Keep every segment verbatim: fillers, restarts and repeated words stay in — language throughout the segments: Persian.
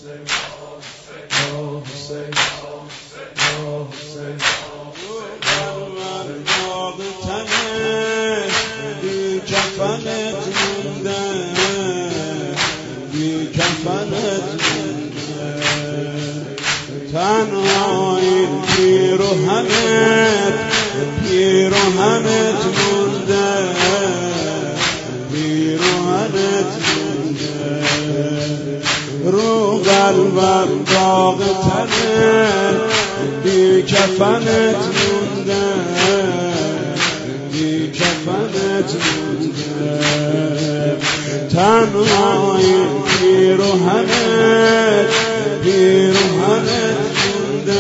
بی کفنت مونده بی کفنت مونده تنهایی پیروهنت پیروهنت مونده پیروهنت مونده رو قلبم داغ تنت بی کفنت مونده بی کفنت مونده تنهایی پیروهنت پیروهنت مونده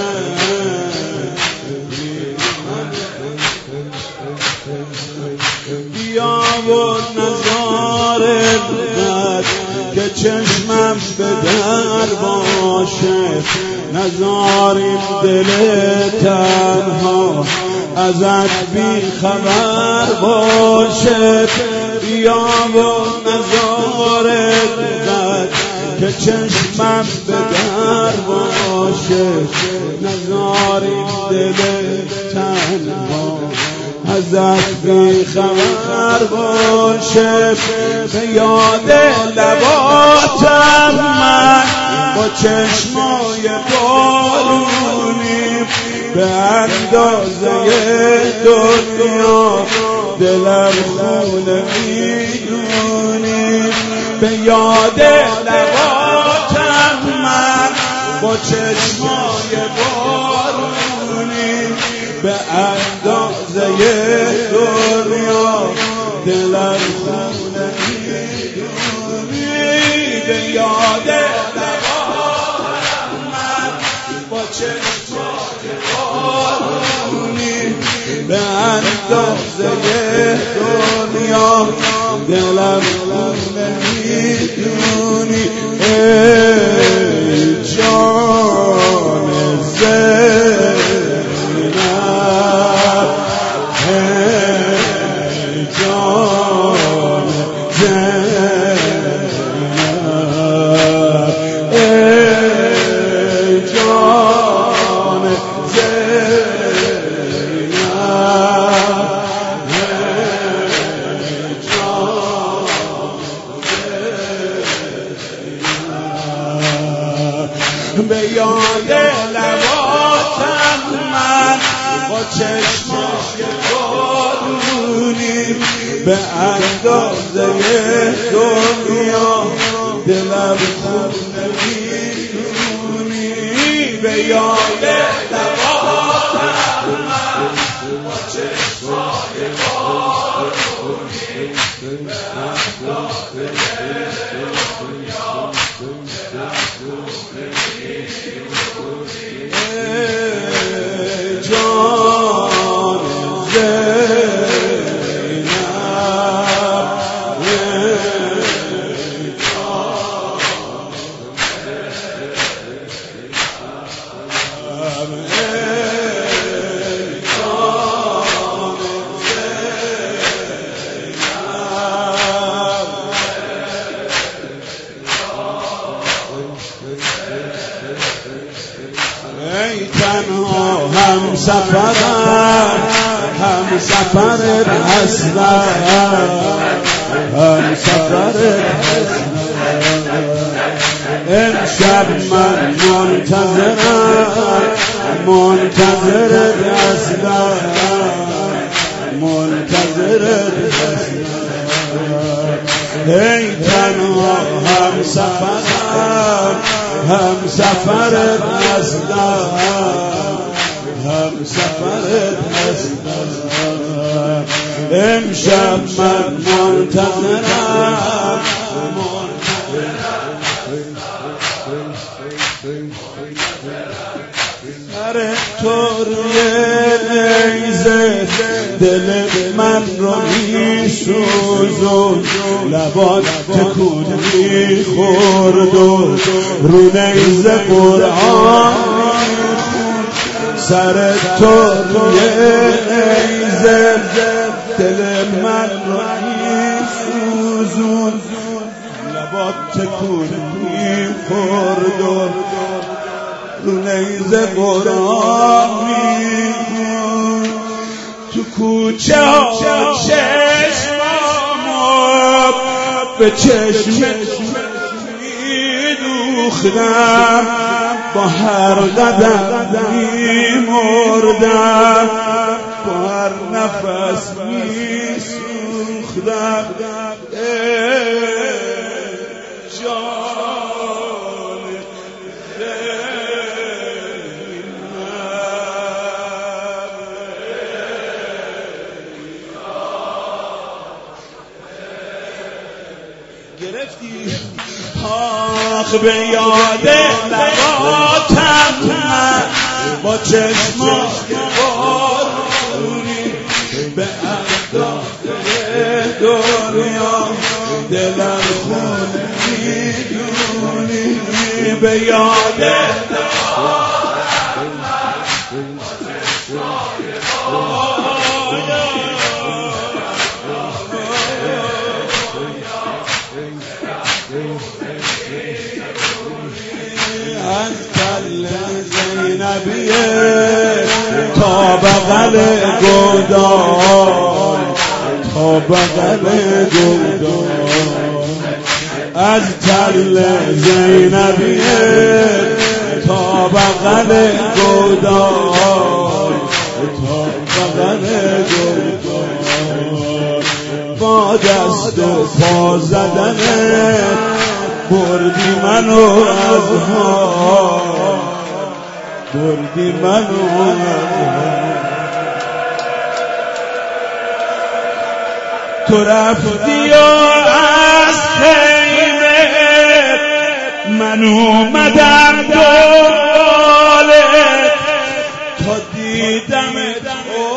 بیا و نظاره بد که چشمم به در باشه نذاریم دل تنها ازت بی خبر باشه بیا و نظاره بد که چشمم به در باشه نذاریم دل تنها ازت بی خبر باشه به یاد لباتم من با چشمای بارونی به اندازه دنیا دلم خونه میدونی به یاد لباتم من با چشمای بارونی به اندازه دنیا دلم خونه میدونی به یاد لباتم من با چشمای بارونی به اندازه دنیا دلم خونه میدونی ای جان زینب ای جان زینب ای جان زینب به یاد لباتم من با چشمای بارونی به اندازه دنیا دلم خونه میدونی به یاد لباتم من با چشمای بارونی به اندازه دنیا دلم خونه جان زینب ای تنها هم سفرم هم سفرت هستم هم سفرت هستم امشب من منتظرم منتظرت هستم منتظرت هستم ای تنها هم سفرم هم سفرت هستم هم سفرت هستم امشب من منتظرم سر تو روی نیزه دل من رو میسوزون لبات تکون میخورد و رو نیزه قرآن سر تو روی نیزه دل من رو میسوزون لبات تکون میخورد و ریز قرآن میخون تو کوچه ها چشمامو به چشمت میدوختم با هر قدم میمردم با هر نفس میسوختم گرفتی آخ به یاد لباتم با چشمات بارونی به انداخت دنیا دلم خونه میدونی به یاد از تل زینبیه تا بغل گودال تا بغل گودال از تل زینبیه تا بغل گودال تا بغل گودال با دست و پا زدنت بردی منو از ها بردی منو از ها تو رفتی و از خیمه من اومدم دنبالت تا دیدمت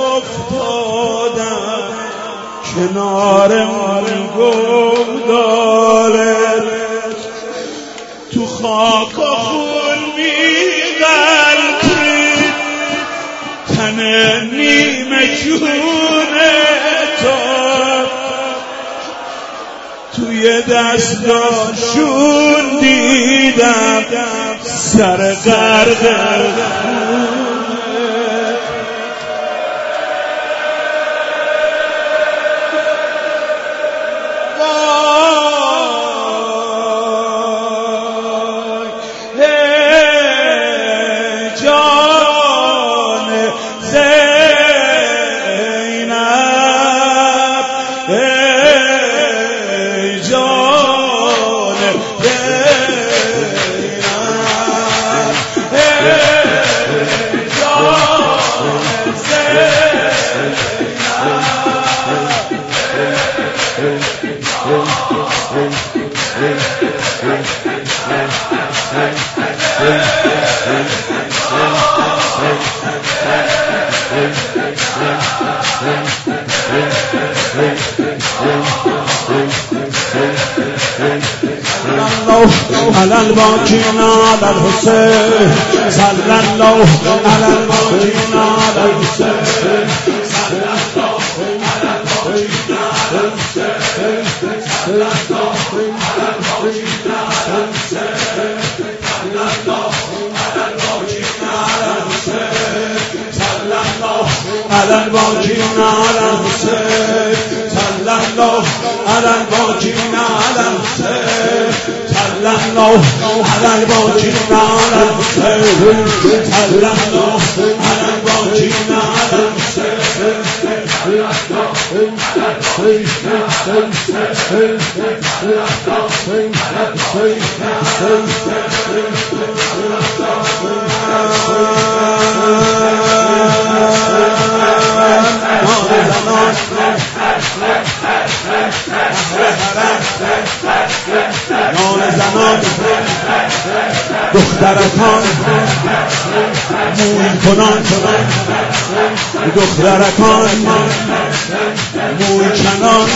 افتادم کنار من گودالت تو خاک و خون می‌غلطید تن نیمه جون تو توی دستاشون دیدم سر غرق على الباكين على الحسين صلى الله على الباكين على الحسين صلى الله على الباكين على الحسين صلى الله على الباكين على الحسين صلى الله على الباكين على الحسين صلى الله على الباكين على الحسين صلى الله على الباكين على الحسين صلى الله على الباكين على الحسين صلى الله على الباكين على الحسين نان زنان دخترکان موی کنان دخترکان موی کنان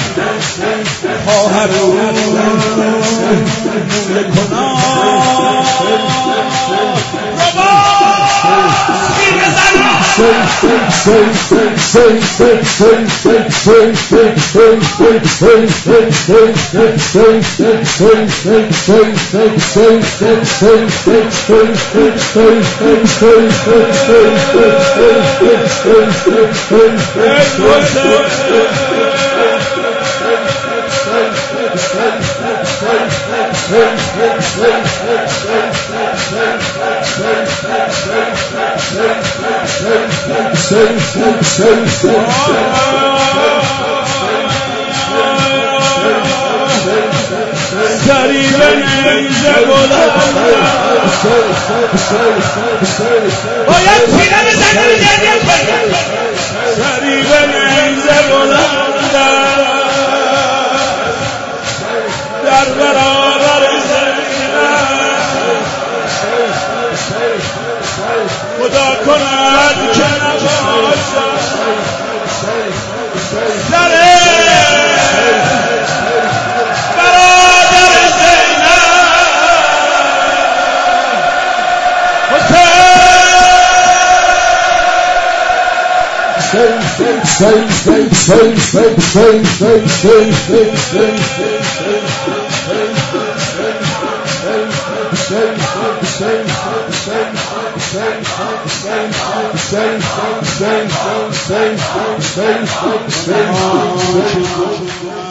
خواهرون موی کنان ربا سیر زنان باید پیره بزنی رو گریه کنی سریب نیزه بلندم در برابر زینب خدا کند که نباشم سر برادر زینب Hussein